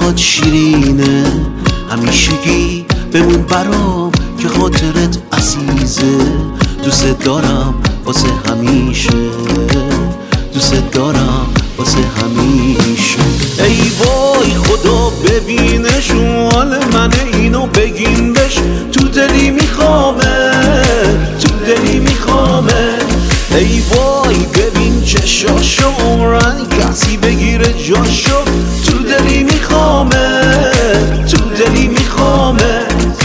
برات شیرینه، همیشگی بمون برام که خاطرت عزیزه. دوست دارم واسه همیشه، دوست دارم واسه همیشه. ای وای خدا ببینش حال من، اینو بگین بش، تو دلی میخوامه، تو دلی میخوامه. ای وای ببین چشاشو عمرن کسی بگیره جاشو، تو دلی میخوامه، تو دلی میخوامه.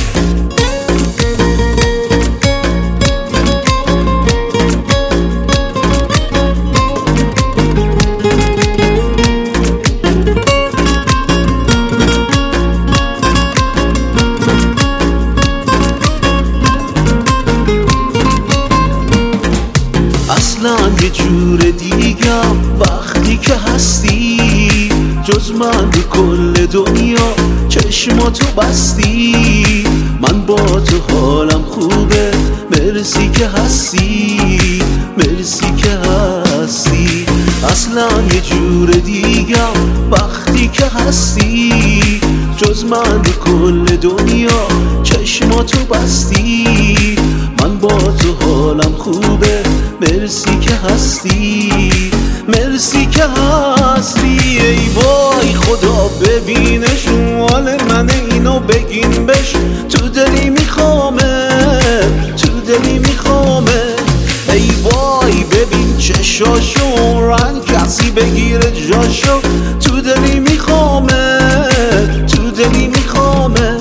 اصلا یه جور دیگم وقتی که هستی، جز من به کل دنیا چشماتو بستی. من با تو حالم خوبه، مرسی که هستی، مرسی که هستی. اصلا یه جور دیگم وقتی که هستی، جز من به کل دنیا چشماتو بستی. من با تو حالم خوبه، مرسی که هستی، مرسی که هستی. ای وای خدا ببینش حال من، اینو بگین بش، تو دلی میخوامه، تو دلی میخوامه. ای وای ببین چشاشو رنگ کسی بگیره جاشو، تو دلی میخوامه، تو دلی میخوامه.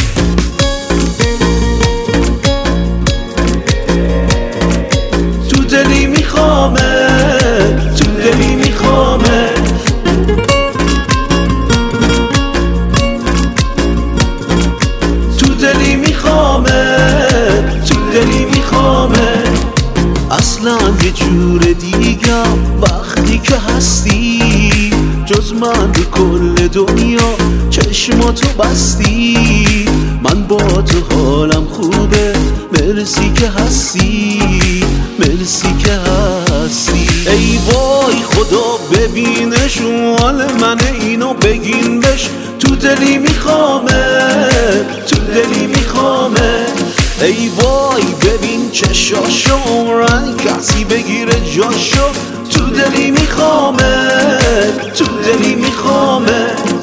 تو دلی میخوامه، تو دلی میخوامه. تو دلی میخوامه، تو دلی میخوامه. اصلا یه جور دیگم وقتی که هستی، جز من به کل دنیا چشماتو بستی. من با تو حالم خوبه، مرسی که هستی، مرسی که هستی. ای وای خدا ببینش حال من، اینو بگین بش، تو دلی میخوامه، تو دلی میخوامه. ای وای ببین چشاشو عمرن کسی بگیره جاشو، تو دلی میخوامه، تو دلی میخوامه.